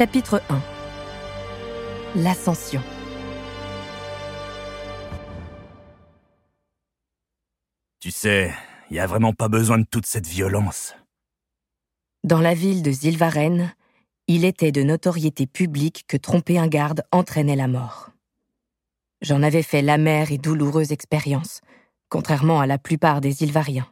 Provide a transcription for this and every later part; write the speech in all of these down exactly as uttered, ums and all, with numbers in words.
Chapitre un. L'ascension. Tu sais, il n'y a vraiment pas besoin de toute cette violence. Dans la ville de Zilvaren, il était de notoriété publique que tromper un garde entraînait la mort. J'en avais fait l'amère et douloureuse expérience, contrairement à la plupart des Ilvariens.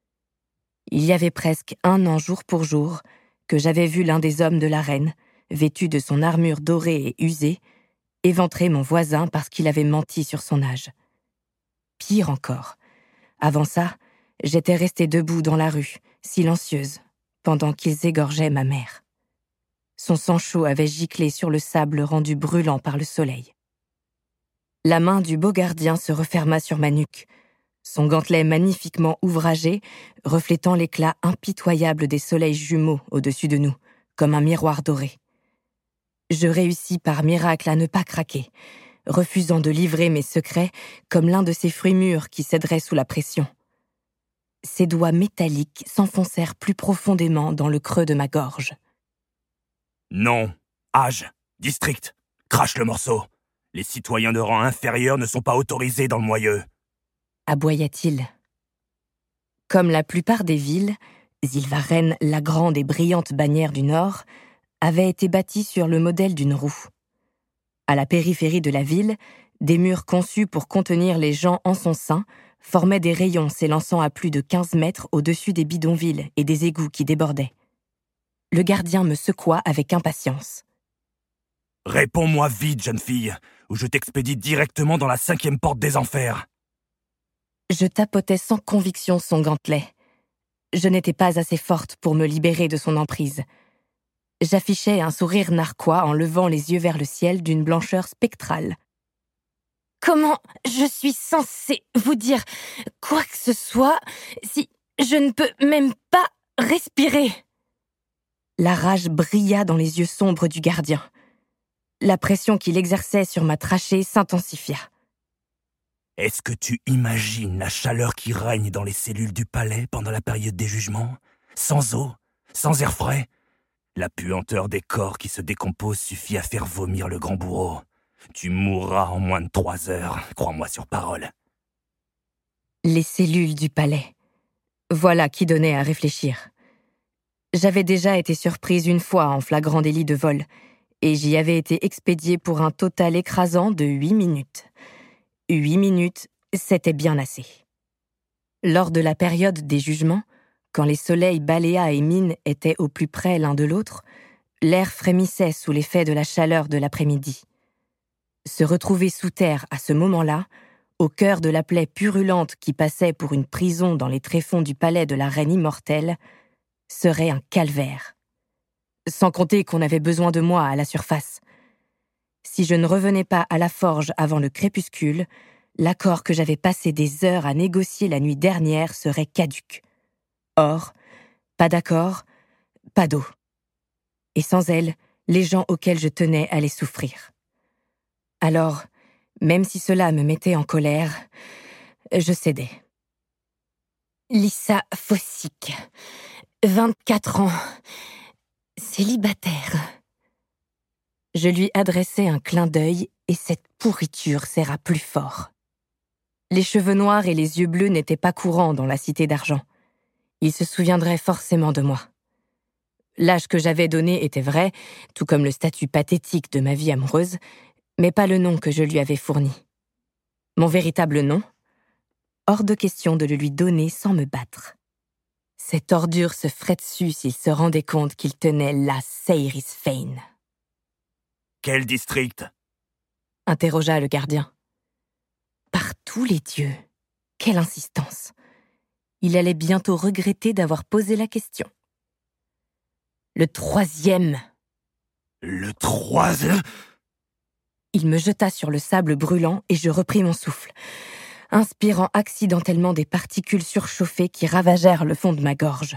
Il y avait presque un an jour pour jour que j'avais vu l'un des hommes de la reine, vêtu de son armure dorée et usée, éventrer mon voisin parce qu'il avait menti sur son âge. Pire encore, avant ça, j'étais restée debout dans la rue, silencieuse, pendant qu'ils égorgeaient ma mère. Son sang chaud avait giclé sur le sable rendu brûlant par le soleil. La main du beau gardien se referma sur ma nuque, son gantelet magnifiquement ouvragé, reflétant l'éclat impitoyable des soleils jumeaux au-dessus de nous, comme un miroir doré. Je réussis par miracle à ne pas craquer, refusant de livrer mes secrets comme l'un de ces fruits mûrs qui céderaient sous la pression. Ses doigts métalliques s'enfoncèrent plus profondément dans le creux de ma gorge. Non, âge, district, crache le morceau. Les citoyens de rang inférieur ne sont pas autorisés dans le moyeu. Aboya-t-il. Comme la plupart des villes, Zilvaren, la grande et brillante bannière du Nord, avait été bâtie sur le modèle d'une roue. À la périphérie de la ville, des murs conçus pour contenir les gens en son sein formaient des rayons s'élançant à plus de quinze mètres au-dessus des bidonvilles et des égouts qui débordaient. Le gardien me secoua avec impatience. « Réponds-moi vite, jeune fille, ou je t'expédie directement dans la cinquième porte des enfers. » Je tapotais sans conviction son gantelet. Je n'étais pas assez forte pour me libérer de son emprise. J'affichais un sourire narquois en levant les yeux vers le ciel d'une blancheur spectrale. « Comment je suis censée vous dire quoi que ce soit si je ne peux même pas respirer ?» La rage brilla dans les yeux sombres du gardien. La pression qu'il exerçait sur ma trachée s'intensifia. Est-ce que tu imagines la chaleur qui règne dans les cellules du palais pendant la période des jugements? Sans eau, sans air frais? La puanteur des corps qui se décomposent suffit à faire vomir le grand bourreau. Tu mourras en moins de trois heures, crois-moi sur parole. Les cellules du palais. Voilà qui donnait à réfléchir. J'avais déjà été surprise une fois en flagrant délit de vol, et j'y avais été expédiée pour un total écrasant de huit minutes. Huit minutes, c'était bien assez. Lors de la période des jugements, quand les soleils Baléa et Mine étaient au plus près l'un de l'autre, l'air frémissait sous l'effet de la chaleur de l'après-midi. Se retrouver sous terre à ce moment-là, au cœur de la plaie purulente qui passait pour une prison dans les tréfonds du palais de la reine immortelle, serait un calvaire. Sans compter qu'on avait besoin de moi à la surface. Si je ne revenais pas à la forge avant le crépuscule, l'accord que j'avais passé des heures à négocier la nuit dernière serait caduc. Or, pas d'accord, pas d'eau. Et sans elle, les gens auxquels je tenais allaient souffrir. Alors, même si cela me mettait en colère, je cédais. Lissa Fossick, vingt-quatre ans, célibataire. Je lui adressai un clin d'œil et cette pourriture serra plus fort. Les cheveux noirs et les yeux bleus n'étaient pas courants dans la cité d'argent. Il se souviendrait forcément de moi. L'âge que j'avais donné était vrai, tout comme le statut pathétique de ma vie amoureuse, mais pas le nom que je lui avais fourni. Mon véritable nom? Hors de question de le lui donner sans me battre. Cette ordure se ferait dessus s'il se rendait compte qu'il tenait la Seiris Fein. « Quel district ?» interrogea le gardien. Par tous les dieux, quelle insistance! Il allait bientôt regretter d'avoir posé la question. Le troisième. Le troisième? Il me jeta sur le sable brûlant et je repris mon souffle, inspirant accidentellement des particules surchauffées qui ravagèrent le fond de ma gorge.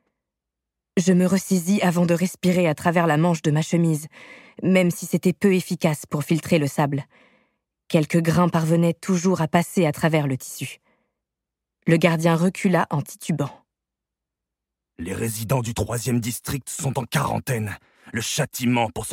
Je me ressaisis avant de respirer à travers la manche de ma chemise, même si c'était peu efficace pour filtrer le sable. Quelques grains parvenaient toujours à passer à travers le tissu. Le gardien recula en titubant. Les résidents du troisième district sont en quarantaine. Le châtiment pour